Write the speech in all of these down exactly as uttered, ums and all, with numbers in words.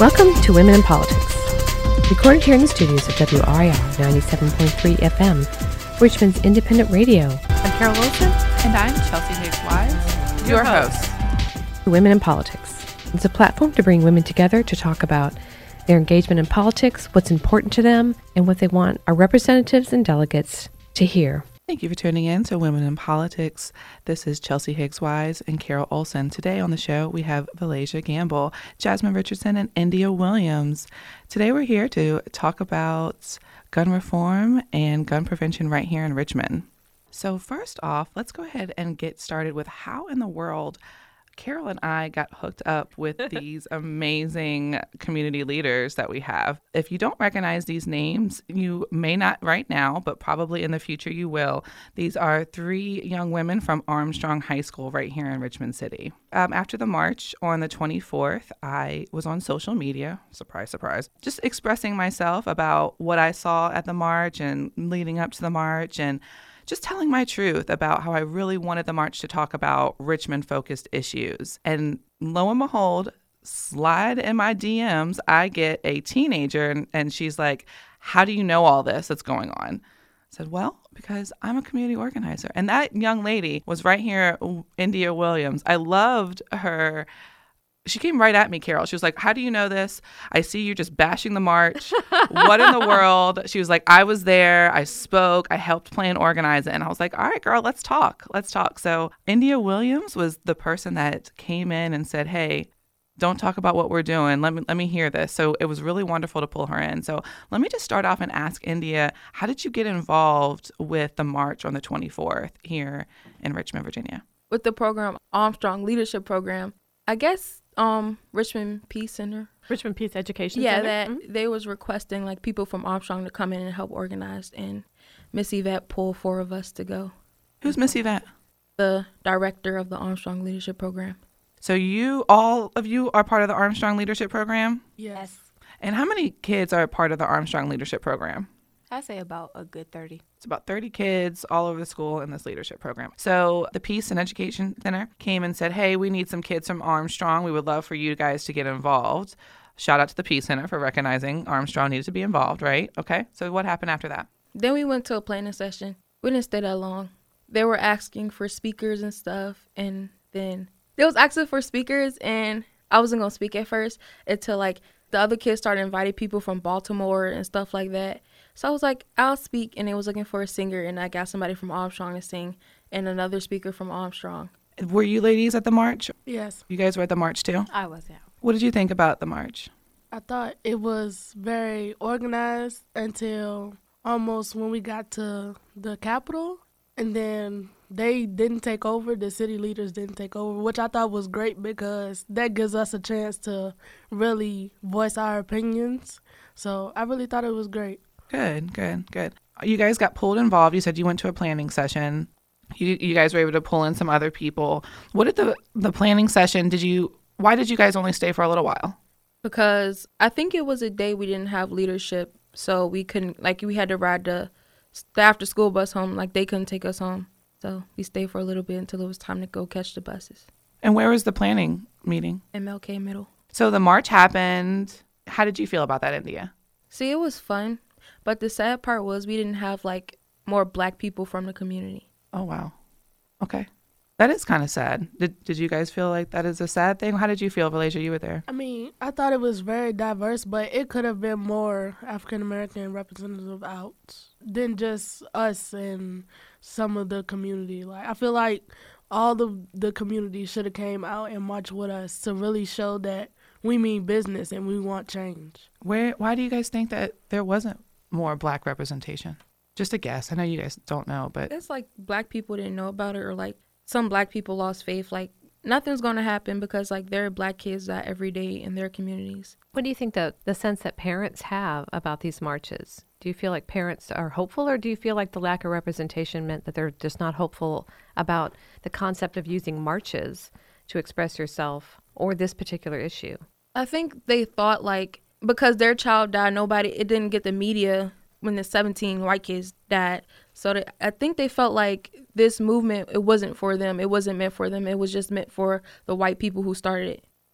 Welcome to Women in Politics, recorded here in the studios of W R I R ninety-seven point three F M, Richmond's independent radio. I'm Carol Olson. And I'm Chelsea Higgs-Wise, your, your host. host. Women in Politics. It's a platform to bring women together to talk about their engagement in politics, what's important to them, and what they want our representatives and delegates to hear. Thank you for tuning in to Women in Politics. This is Chelsea Higgs-Wise and Carol Olson. Today on the show, we have Valasia Gamble, Jasmine Richardson, and India Williams. Today we're here to talk about gun reform and gun prevention right here in Richmond. So first off, let's go ahead and get started with how in the world Carol and I got hooked up with these amazing community leaders that we have. If you don't recognize these names, you may not right now, but probably in the future you will. These are three young women from Armstrong High School right here in Richmond City. Um, after the march on the twenty-fourth, I was on social media, surprise, surprise, just expressing myself about what I saw at the march and leading up to the march, and just telling my truth about how I really wanted the march to talk about Richmond-focused issues. And lo and behold, slide in my D Ms, I get a teenager, and, and she's like, how do you know all this that's going on? I said, well, because I'm a community organizer. And that young lady was right here, India Williams. I loved her. She came right at me, Carol. She was like, how do you know this? I see you just bashing the march. What in the world? She was like, I was there. I spoke. I helped plan organize it. And I was like, all right, girl, let's talk. Let's talk. So India Williams was the person that came in and said, hey, don't talk about what we're doing. Let me let me hear this. So it was really wonderful to pull her in. So let me just start off and ask India, how did you get involved with the march on the twenty-fourth here in Richmond, Virginia? With the program, Armstrong Leadership Program, I guess um Richmond Peace Center. Richmond Peace Education yeah, Center? Yeah, that mm-hmm. They was requesting like people from Armstrong to come in and help organize, and Miss Yvette pulled four of us to go. Who's Miss Yvette? The director of the Armstrong Leadership Program. So you, all of you are part of the Armstrong Leadership Program? Yes. And how many kids are part of the Armstrong Leadership Program? I say about a good thirty. It's about thirty kids all over the school in this leadership program. So the Peace and Education Center came and said, hey, we need some kids from Armstrong. We would love for you guys to get involved. Shout out to the Peace Center for recognizing Armstrong needed to be involved, right? Okay. So what happened after that? Then we went to a planning session. We didn't stay that long. They were asking for speakers and stuff. And then they was asking for speakers, and I wasn't going to speak at first until like the other kids started inviting people from Baltimore and stuff like that. So I was like, I'll speak, and they was looking for a singer, and I got somebody from Armstrong to sing and another speaker from Armstrong. Were you ladies at the march? Yes. You guys were at the march too? I was, yeah. What did you think about the march? I thought it was very organized until almost when we got to the Capitol, and then they didn't take over, the city leaders didn't take over, which I thought was great because that gives us a chance to really voice our opinions. So I really thought it was great. Good, good, good. You guys got pulled involved. You said you went to a planning session. You you guys were able to pull in some other people. What did the the planning session, did you, why did you guys only stay for a little while? Because I think it was a day we didn't have leadership, so we couldn't, like we had to ride the, the after school bus home, like they couldn't take us home. So we stayed for a little bit until it was time to go catch the buses. And where was the planning meeting? M L K Middle. So the march happened. How did you feel about that, India? See, it was fun. But the sad part was we didn't have, like, more black people from the community. Oh, wow. Okay. That is kind of sad. Did Did you guys feel like that is a sad thing? How did you feel, Valasia? You were there. I mean, I thought it was very diverse, but it could have been more African-American representative out than just us and some of the community. Like, I feel like all the, the community should have came out and marched with us to really show that we mean business and we want change. Where? Why do you guys think that there wasn't more black representation? Just a guess. I know you guys don't know, but it's like black people didn't know about it, or like some black people lost faith. Like nothing's going to happen because like there are black kids that every day in their communities. What do you think the, the sense that parents have about these marches? Do you feel like parents are hopeful, or do you feel like the lack of representation meant that they're just not hopeful about the concept of using marches to express yourself or this particular issue? I think they thought like because their child died, nobody, it didn't get the media when the seventeen white kids died. So they, I think they felt like this movement, it wasn't for them. It wasn't meant for them. It was just meant for the white people who started it.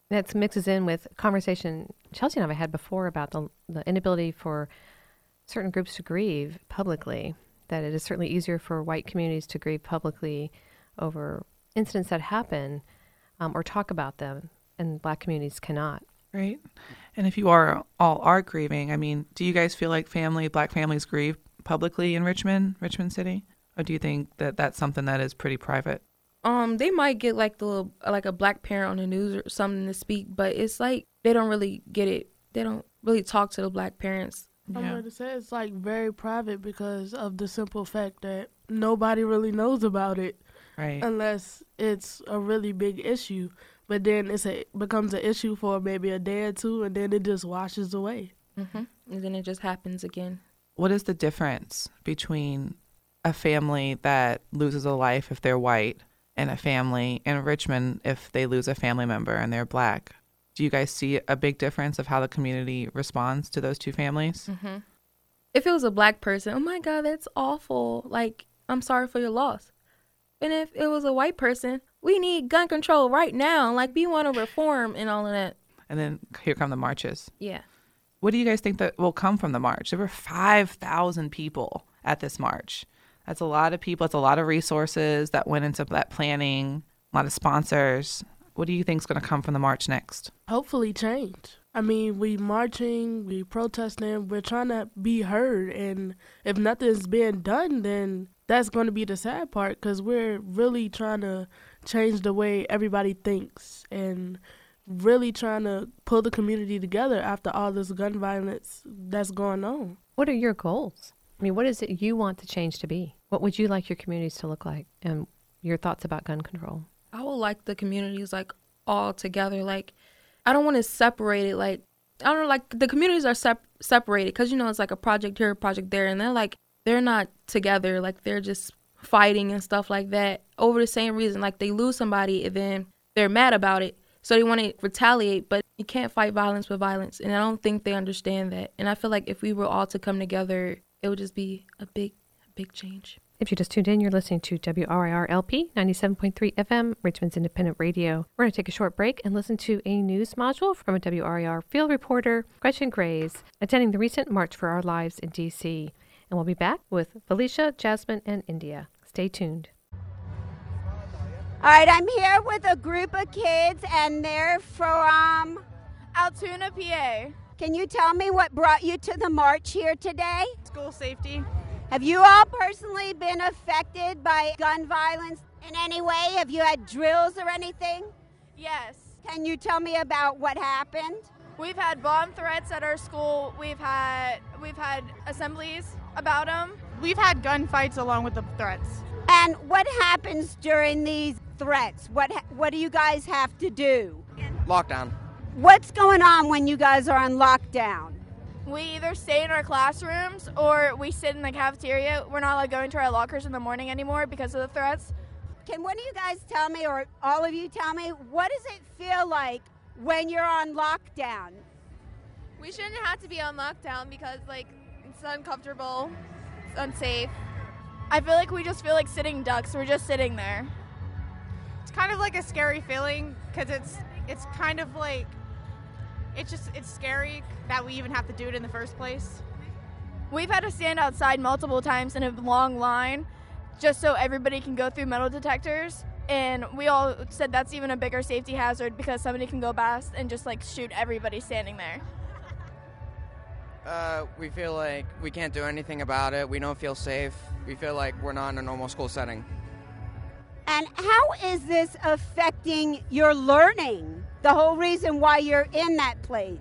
That mixes in with conversation Chelsea and I have had before about the, the inability for certain groups to grieve publicly, that it is certainly easier for white communities to grieve publicly over incidents that happen um, or talk about them, and Black communities cannot. Right. And if you are all are grieving, I mean, do you guys feel like family, Black families grieve publicly in Richmond, Richmond City? Or do you think that that's something that is pretty private? Um, they might get like the like a Black parent on the news or something to speak, but it's like they don't really get it. They don't really talk to the Black parents. I'm Yeah. going to say it's like very private because of the simple fact that nobody really knows about it Right. unless it's a really big issue. But then it's a, it becomes an issue for maybe a day or two, and then it just washes away. Mm-hmm. And then it just happens again. What is the difference between a family that loses a life if they're white and a family in Richmond if they lose a family member and they're Black? Do you guys see a big difference of how the community responds to those two families? Mm-hmm. If it was a Black person, oh my God, that's awful. Like, I'm sorry for your loss. And if it was a white person, we need gun control right now. Like, we want to reform and all of that. And then here come the marches. Yeah. What do you guys think that will come from the march? There were five thousand people at this march. That's a lot of people. It's a lot of resources that went into that planning, a lot of sponsors. What do you think is going to come from the march next? Hopefully change. I mean, we marching, we protesting, we're trying to be heard. And if nothing's being done, then that's going to be the sad part, because we're really trying to change the way everybody thinks and really trying to pull the community together after all this gun violence that's going on. What are your goals? I mean, what is it you want the change to be? What would you like your communities to look like? And your thoughts about gun control? I would like the communities, like, all together. Like, I don't want to separate it. Like, I don't know, like, the communities are sep- separated because, you know, it's like a project here, a project there. And they're, like, they're not together. Like, they're just fighting and stuff like that over the same reason. Like, they lose somebody and then they're mad about it. So they want to retaliate, but you can't fight violence with violence. And I don't think they understand that. And I feel like if we were all to come together, it would just be a big, big change. If you just tuned in, you're listening to W R I R L P ninety-seven point three F M, Richmond's independent radio. We're going to take a short break and listen to a news module from a W R I R field reporter, Gretchen Grays, attending the recent March for Our Lives in D C. And we'll be back with Felicia, Jasmine, and India. Stay tuned. All right, I'm here with a group of kids, and they're from Altoona, P A. Can you tell me what brought you to the march here today? School safety. Have you all personally been affected by gun violence in any way? Have you had drills or anything? Yes. Can you tell me about what happened? We've had bomb threats at our school. We've had we've had assemblies about them. We've had gunfights along with the threats. And what happens during these threats? What ha- what do you guys have to do? Lockdown. What's going on when you guys are on lockdown? We either stay in our classrooms or we sit in the cafeteria. We're not like going to our lockers in the morning anymore because of the threats. Can one of you guys tell me, or all of you tell me, what does it feel like when you're on lockdown? We shouldn't have to be on lockdown because like it's uncomfortable, it's unsafe. I feel like we just feel like sitting ducks. We're just sitting there. It's kind of like a scary feeling because it's it's kind of like it's just it's scary that we even have to do it in the first place. We've had to stand outside multiple times in a long line just so everybody can go through metal detectors, and we all said that's even a bigger safety hazard because somebody can go past and just like shoot everybody standing there. Uh, we feel like we can't do anything about it. We don't feel safe. We feel like we're not in a normal school setting. And how is this affecting your learning? The whole reason why you're in that place?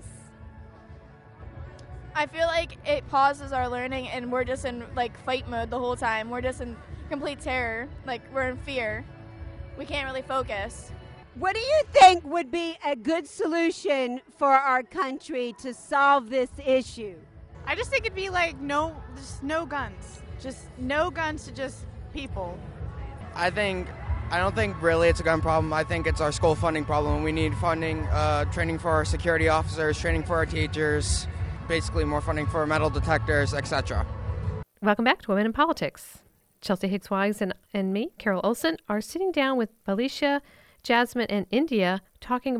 I feel like it pauses our learning and we're just in like fight mode the whole time. We're just in complete terror. Like we're in fear. We can't really focus. What do you think would be a good solution for our country to solve this issue? I just think it'd be like no, just no guns. Just no guns to just people. I think, I don't think really it's a gun problem. I think it's our school funding problem. We need funding, uh, training for our security officers, training for our teachers, basically more funding for metal detectors, et cetera. Welcome back to Women in Politics. Chelsea Higgs-Wise and, and me, Carol Olson, are sitting down with Felicia, Jasmine, and India talking about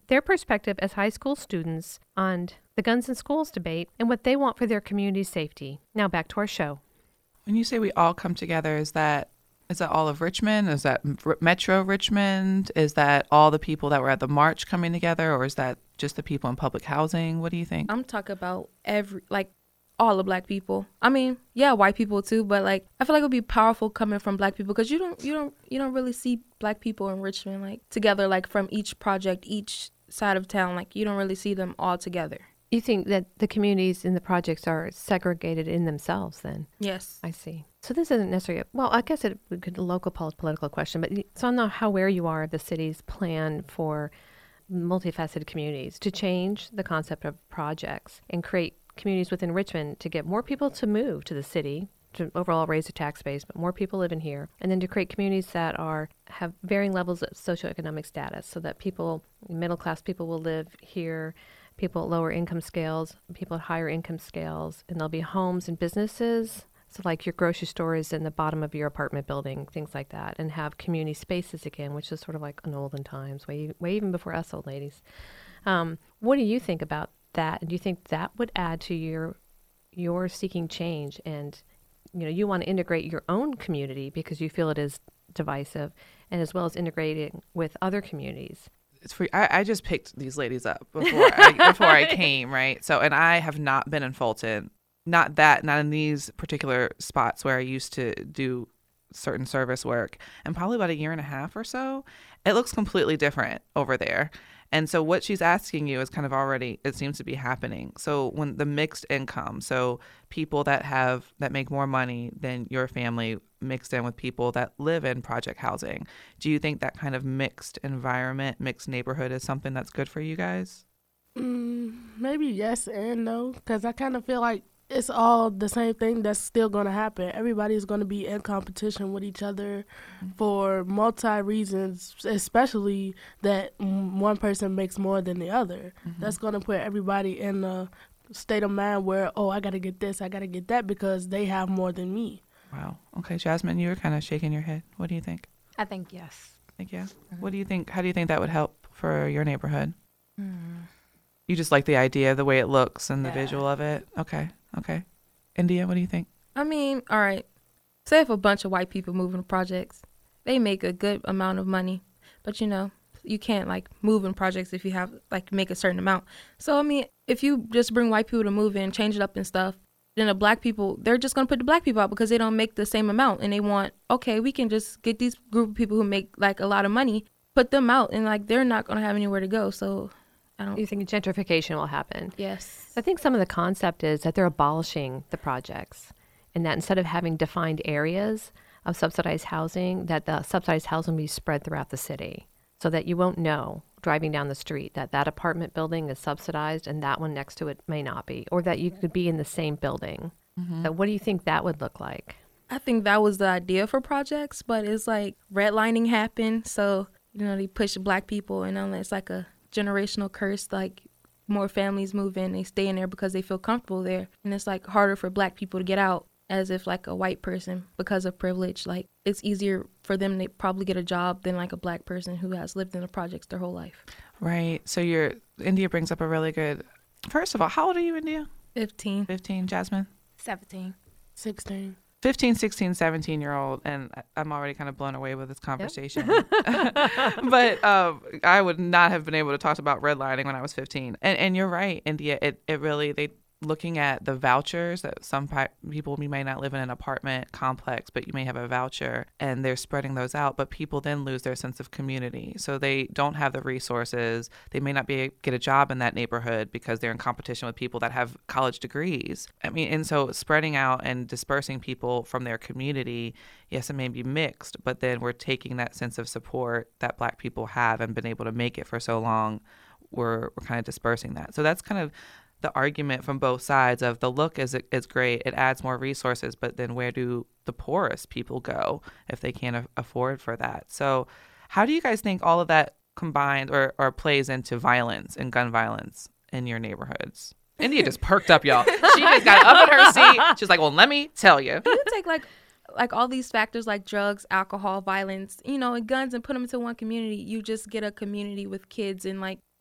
their perspective as high school students on the guns in schools debate and what they want for their community's safety. Now back to our show. When you say we all come together, is that is that all of Richmond? Is that Metro Richmond? Is that all the people that were at the march coming together, or is that just the people in public housing? What do you think? I'm talking about every, like, all the black people. I mean, yeah, white people too, but like, I feel like it would be powerful coming from black people because you don't, you don't, you don't really see black people in Richmond like together, like from each project, each side of town. Like, you don't really see them all together. You think that the communities in the projects are segregated in themselves then? Yes. I see. So this isn't necessarily, a, well, I guess it could be a local political question, but so I don't know how aware you are of the city's plan for multifaceted communities to change the concept of projects and create communities within Richmond to get more people to move to the city, to overall raise the tax base, but more people living here, and then to create communities that are have varying levels of socioeconomic status so that people, middle class people will live here, people at lower income scales, people at higher income scales, and there'll be homes and businesses. So like your grocery store is in the bottom of your apartment building, things like that, and have community spaces again, which is sort of like in olden times, way, way even before us old ladies. Um, what do you think about that? And do you think that would add to your your seeking change? And, you know, you want to integrate your own community because you feel it is divisive, and as well as integrating with other communities. It's free. I, I just picked these ladies up before I, before I came, right? So, and I have not been in Fulton. Not that, not in these particular spots where I used to do certain service work. And probably about a year and a half or so, it looks completely different over there. And so what she's asking you is kind of already, it seems to be happening. So when the mixed income, so people that have, that make more money than your family mixed in with people that live in project housing, do you think that kind of mixed environment, mixed neighborhood is something that's good for you guys? Mm, maybe yes and no, because I kind of feel like it's all the same thing that's still going to happen. Everybody's going to be in competition with each other mm-hmm. for multi reasons, especially that one person makes more than the other. Mm-hmm. That's going to put everybody in a state of mind where, oh, I got to get this, I got to get that because they have more than me. Wow. Okay, Jasmine, you were kind of shaking your head. What do you think? I think yes. I think yeah. Mm-hmm. What do you think? How do you think that would help for your neighborhood? Mm. You just like the idea, the way it looks and the yeah. visual of it? Okay. Okay. India, what do you think? I mean, all right. Say if a bunch of white people move in projects, they make a good amount of money. But, you know, you can't, like, move in projects if you have, like, make a certain amount. So, I mean, if you just bring white people to move in, change it up and stuff, then the black people, they're just going to put the black people out because they don't make the same amount. And they want, okay, we can just get these group of people who make, like, a lot of money, put them out. And, like, they're not going to have anywhere to go. So I don't. You think gentrification will happen? Yes. I think some of the concept is that they're abolishing the projects, and that instead of having defined areas of subsidized housing, that the subsidized housing will be spread throughout the city so that you won't know driving down the street that that apartment building is subsidized and that one next to it may not be, or that you could be in the same building. Mm-hmm. So what do you think that would look like? I think that was the idea for projects, but it's like redlining happened. So, you know, they push black people, and then it's like a generational curse, like more families move in, they stay in there because they feel comfortable there, and it's like harder for black people to get out, as if like a white person, because of privilege, like it's easier for them to probably get a job than like a black person who has lived in the projects their whole life. Right. So your India brings up a really good, first of all, how old are you, India? fifteen. fifteen. Jasmine? seventeen. sixteen. fifteen, sixteen, seventeen year old, and I'm already kind of blown away with this conversation. Yep. But um, I would not have been able to talk about redlining when I was fifteen. And and you're right, India, it, it really, they looking at the vouchers that some pi- people, you may not live in an apartment complex, but you may have a voucher, and they're spreading those out, but people then lose their sense of community. So they don't have the resources. They may not be able to get a job in that neighborhood because they're in competition with people that have college degrees. I mean, and so spreading out and dispersing people from their community, yes, it may be mixed, but then we're taking that sense of support that black people have and been able to make it for so long, we're, we're kind of dispersing that. So that's kind of the argument from both sides of the look is is great, it adds more resources, but then where do the poorest people go if they can't a- afford for that? So how do you guys think all of that combines or, or plays into violence and gun violence in your neighborhoods? India just perked up, y'all. She just got up in her seat. She's like, well, let me tell you. You take like like all these factors like drugs, alcohol, violence, you know, and guns, and put them into one community. You just get a community with kids, and like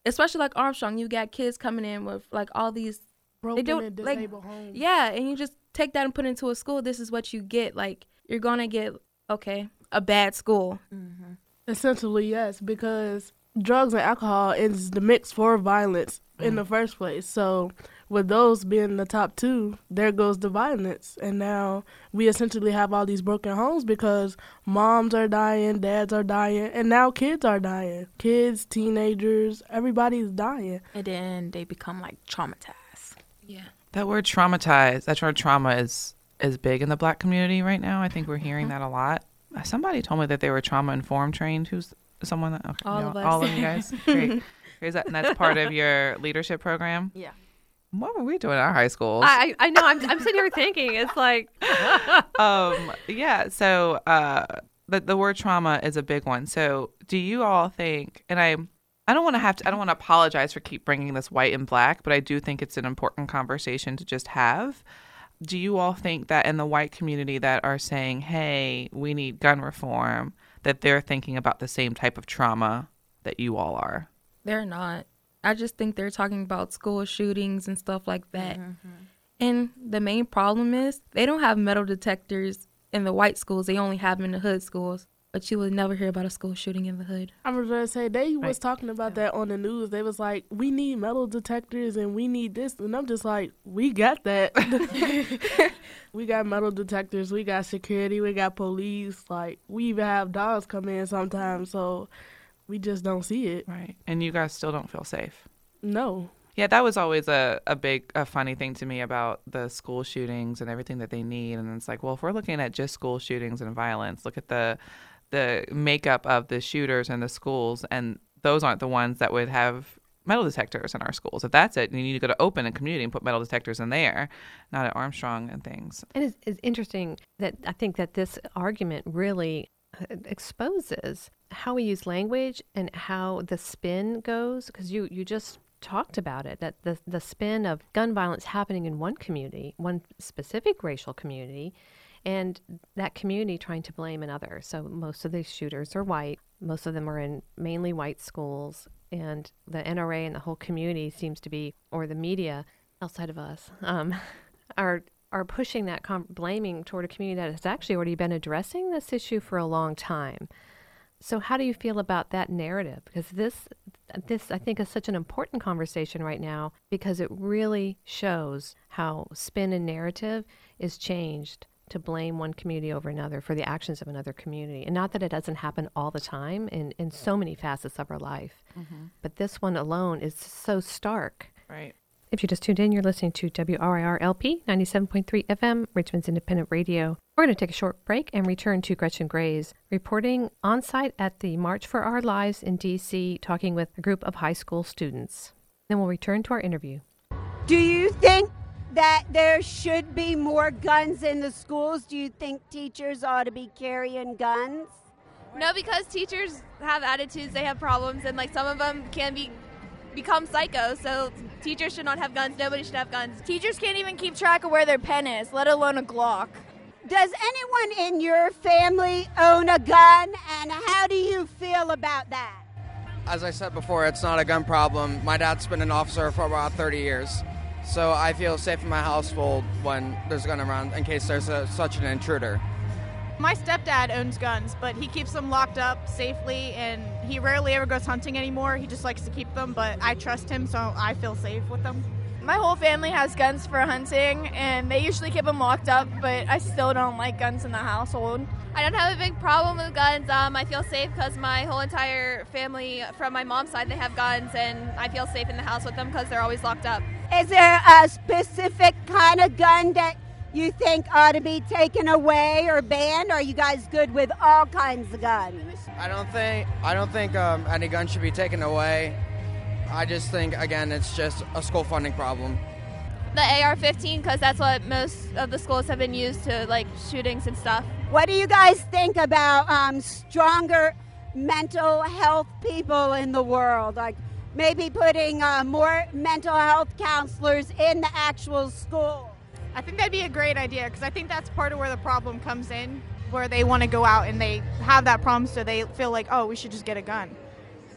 especially like Armstrong, you got kids coming in with like all these Broken don't, and like, disabled homes. yeah, and you just take that and put it into a school. This is what you get. Like, you're gonna get, okay, a bad school. Mm-hmm. Essentially, yes, because drugs and alcohol is the mix for violence mm. in the first place. So with those being the top two, there goes the violence. And now we essentially have all these broken homes because moms are dying, dads are dying, and now kids are dying. Kids, teenagers, everybody's dying. And then they become like traumatized. Yeah. That word traumatized, that word trauma is, is big in the Black community right now. I think we're hearing that a lot. Somebody told me that they were trauma-informed trained. Who's someone that, okay, all you know, of us. all of you guys? Great. Is that, and that's part of your leadership program? Yeah. What were we doing in our high schools? I, I know. I'm, I'm sitting here thinking, it's like. um, yeah. So uh, the, the word trauma is a big one. So do you all think, and I I don't want to have to, I don't want to apologize for keep bringing this white and black, but I do think it's an important conversation to just have. Do you all think that in the white community that are saying, hey, we need gun reform, that they're thinking about the same type of trauma that you all are? They're not. I just think they're talking about school shootings and stuff like that. Mm-hmm. And the main problem is they don't have metal detectors in the white schools. They only have them in the hood schools. But you would never hear about a school shooting in the hood. I was going to say, they right. was talking about that on the news. They was like, we need metal detectors and we need this. And I'm just like, we got that. We got metal detectors. We got security. We got police. Like, we even have dogs come in sometimes. So we just don't see it. Right. And you guys still don't feel safe? No. Yeah, that was always a, a big, a funny thing to me about the school shootings and everything that they need. And it's like, well, if we're looking at just school shootings and violence, look at the the makeup of the shooters in the schools, and those aren't the ones that would have metal detectors in our schools. If that's it, you need to go to Open and community and put metal detectors in there, not at Armstrong and things. And it's, it's interesting that I think that this argument really exposes how we use language and how the spin goes, because you, you just talked about it, that the, the spin of gun violence happening in one community, one specific racial community, and that community trying to blame another. So most of these shooters are white. Most of them are in mainly white schools. And the N R A and the whole community seems to be, or the media outside of us, um, are are pushing that com- blaming toward a community that has actually already been addressing this issue for a long time. So how do you feel about that narrative? Because this, this I think, is such an important conversation right now, because it really shows how spin and narrative is changed to blame one community over another for the actions of another community. And not that it doesn't happen all the time in, in so many facets of our life, mm-hmm. but this one alone is so stark. Right. If you just tuned in, you're listening to W R I R L P ninety-seven point three F M, Richmond's Independent Radio. We're going to take a short break and return to Gretchen Grays, reporting on site at the March for Our Lives in D C, talking with a group of high school students. Then we'll return to our interview. Do you think that there should be more guns in the schools? Do you think teachers ought to be carrying guns? No, because teachers have attitudes, they have problems, and like some of them can be become psycho, so teachers should not have guns. Nobody should have guns. Teachers can't even keep track of where their pen is, let alone a Glock. Does anyone in your family own a gun, and how do you feel about that? As I said before, it's not a gun problem. My dad's been an officer for about thirty years. So I feel safe in my household when there's a gun around in case there's a, such an intruder. My stepdad owns guns, but he keeps them locked up safely, and he rarely ever goes hunting anymore. He just likes to keep them, but I trust him, so I feel safe with them. My whole family has guns for hunting, and they usually keep them locked up, but I still don't like guns in the household. I don't have a big problem with guns. Um, I feel safe because my whole entire family from my mom's side, they have guns, and I feel safe in the house with them because they're always locked up. Is there a specific kind of gun that you think ought to be taken away or banned? Or are you guys good with all kinds of guns? I don't think I don't think um, any gun should be taken away. I just think, again, it's just a school funding problem. The A R fifteen, because that's what most of the schools have been used to, like shootings and stuff. What do you guys think about um, stronger mental health people in the world? Like maybe putting uh, more mental health counselors in the actual school? I think that'd be a great idea, because I think that's part of where the problem comes in, where they want to go out and they have that problem, so they feel like, oh, we should just get a gun.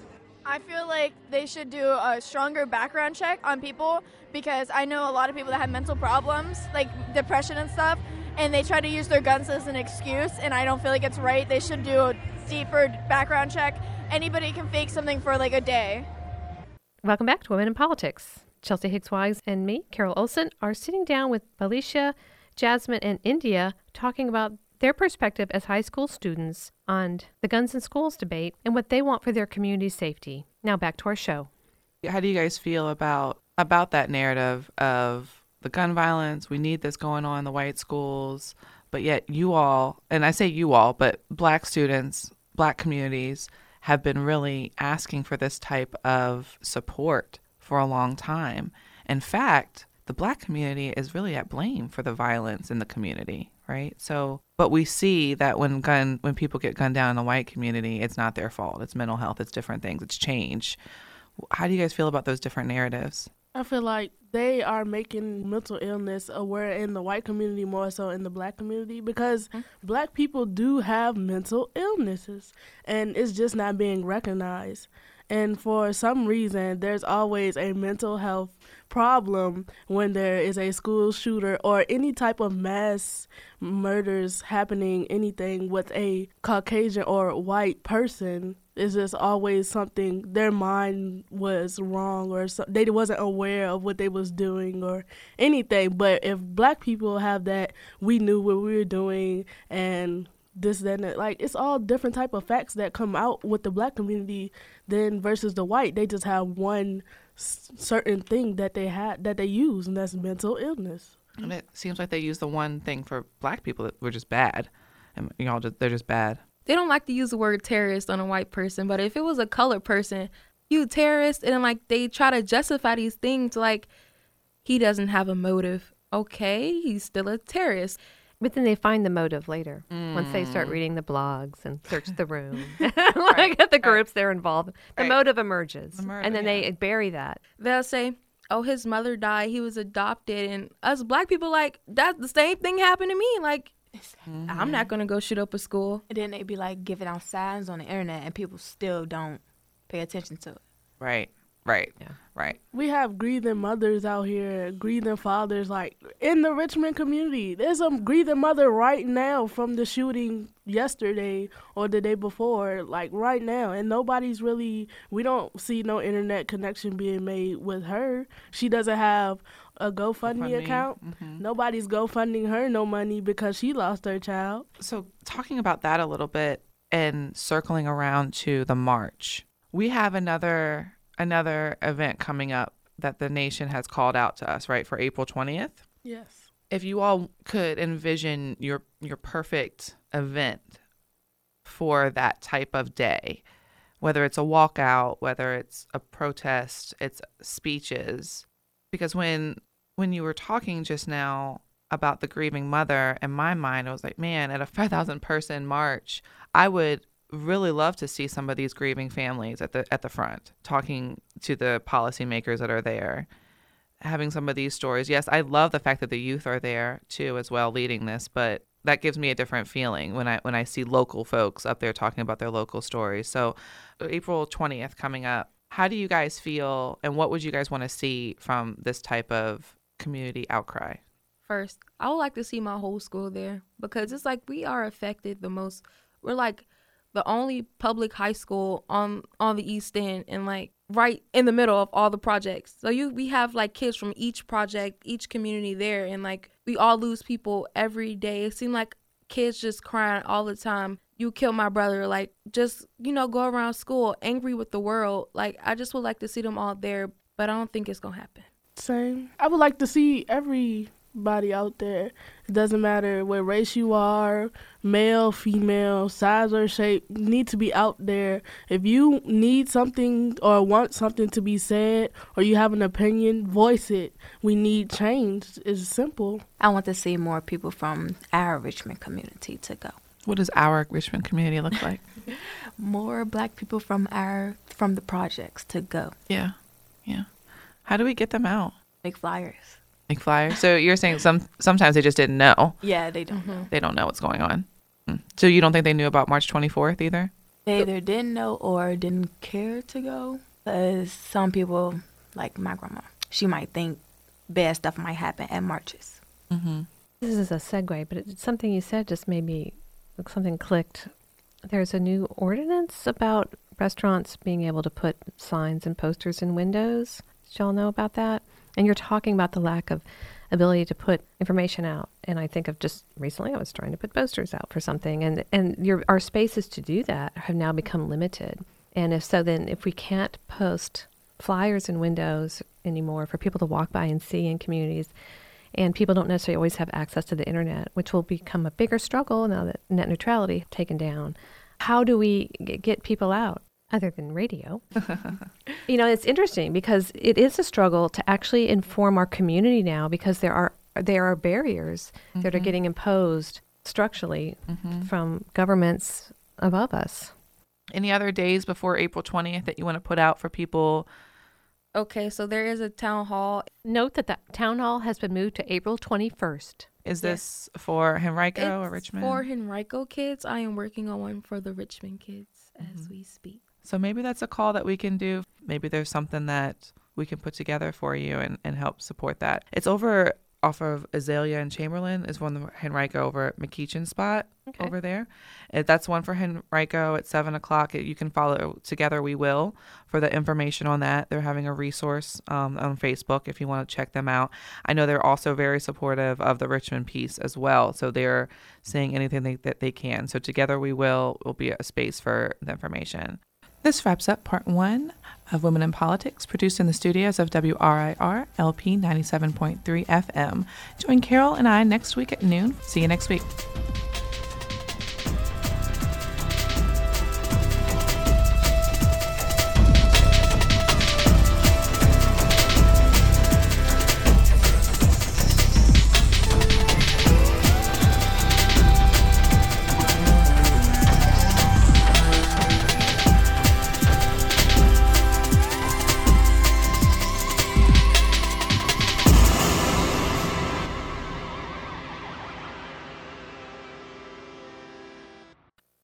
I feel like they should do a stronger background check on people because I know a lot of people that have mental problems, like depression and stuff, and they try to use their guns as an excuse, and I don't feel like it's right. They should do a deeper background check. Anybody can fake something for like a day. Welcome back to Women in Politics. Chelsea Higgs-Wise and me, Carol Olson, are sitting down with Felicia, Jasmine, and India talking about their perspective as high school students on the guns in schools debate and what they want for their community's safety. Now back to our show. How do you guys feel about about that narrative of the gun violence? We need this going on in the white schools, but yet you all, and I say you all, but black students, black communities have been really asking for this type of support for a long time. In fact, the black community is really at blame for the violence in the community, right? So, but we see that when gun when people get gunned down in the white community, it's not their fault. It's mental health. It's different things. It's change. How do you guys feel about those different narratives? I feel like they are making mental illness aware in the white community more so in the black community because mm-hmm. black people do have mental illnesses and it's just not being recognized. And for some reason, there's always a mental health problem when there is a school shooter or any type of mass murders happening, anything with a Caucasian or white person. It's just always something, their mind was wrong or so, they wasn't aware of what they was doing or anything. But if black people have that, we knew what we were doing and this, that, and that. Like, it's all different type of facts that come out with the black community than versus the white. They just have one s- certain thing that they had that they use, and that's mental illness. And it seems like they use the one thing for black people that were just bad, and y'all just they're just bad. They don't like to use the word terrorist on a white person, but if it was a colored person, you terrorist, and then like they try to justify these things like he doesn't have a motive. Okay, he's still a terrorist. But then they find the motive later mm. once they start reading the blogs and search the room. like right. at the groups right. they're involved. The right. motive emerges. The murder, and then yeah. they bury that. They'll say, oh, his mother died. He was adopted. And us black people, like, that the same thing happened to me. Like, mm-hmm. I'm not going to go shoot up a school. And then they be like giving out signs on the internet and people still don't pay attention to it. Right. Right. Yeah. Right. We have grieving mothers out here, grieving fathers, like in the Richmond community. There's a grieving mother right now from the shooting yesterday or the day before, like right now. And nobody's really, we don't see no internet connection being made with her. She doesn't have a GoFundMe, GoFundMe. account. Mm-hmm. Nobody's GoFunding her no money because she lost her child. So talking about that a little bit and circling around to the march, we have another... another event coming up that the nation has called out to us, right, for April twentieth? Yes. If you all could envision your your perfect event for that type of day, whether it's a walkout, whether it's a protest, it's speeches, because when when you were talking just now about the grieving mother, in my mind, I was like, man, at a five thousand person march, I would really love to see some of these grieving families at the at the front, talking to the policymakers that are there, having some of these stories. Yes, I love the fact that the youth are there too as well leading this, but that gives me a different feeling when I when I see local folks up there talking about their local stories. So April twentieth coming up, how do you guys feel and what would you guys want to see from this type of community outcry? First, I would like to see my whole school there because it's like we are affected the most. We're like the only public high school on on the East End and like right in the middle of all the projects. So you we have like kids from each project, each community there, and like we all lose people every day. It seems like kids just crying all the time. You killed my brother, like just, you know, go around school angry with the world. Like I just would like to see them all there, but I don't think it's gonna happen. Same. I would like to see every body out there. It doesn't matter what race you are, male, female, size or shape, you need to be out there. If you need something or want something to be said or you have an opinion, voice it. We need change. It's simple. I want to see more people from our Richmond community to go. What does our Richmond community look like? More black people from our from the projects to go. Yeah. Yeah. How do we get them out? Make flyers. Make flyers. So you're saying some sometimes they just didn't know. Yeah, they don't mm-hmm. know. They don't know what's going on. Mm. So you don't think they knew about March twenty-fourth either? They either didn't know or didn't care to go. Because some people, like my grandma, she might think bad stuff might happen at marches. Mm-hmm. This is a segue, but it's something you said just made me, something clicked. There's a new ordinance about restaurants being able to put signs and posters in windows. Did y'all know about that? And you're talking about the lack of ability to put information out. And I think of just recently I was trying to put posters out for something. And, and your our spaces to do that have now become limited. And if so, then if we can't post flyers in windows anymore for people to walk by and see in communities, and people don't necessarily always have access to the internet, which will become a bigger struggle now that net neutrality taken down, how do we g- get people out other than radio? You know, it's interesting because it is a struggle to actually inform our community now because there are there are barriers mm-hmm. that are getting imposed structurally mm-hmm. from governments above us. Any other days before April twentieth that you want to put out for people? Okay, so there is a town hall. Note that the town hall has been moved to April twenty-first. Is this yes. for Henrico it's or Richmond? For Henrico kids. I am working on one for the Richmond kids mm-hmm. as we speak. So maybe that's a call that we can do. Maybe there's something that we can put together for you and, and help support that. It's over off of Azalea and Chamberlain is one of Henrico over at McKeechin spot okay. over there. And that's one for Henrico at seven o'clock. You can follow Together We Will for the information on that. They're having a resource um, on Facebook if you want to check them out. I know they're also very supportive of the Richmond piece as well. So they're saying anything they, that they can. So Together We Will will be a space for the information. This wraps up part one of Women in Politics, produced in the studios of W R I R L P ninety-seven point three F M. Join Carol and I next week at noon. See you next week.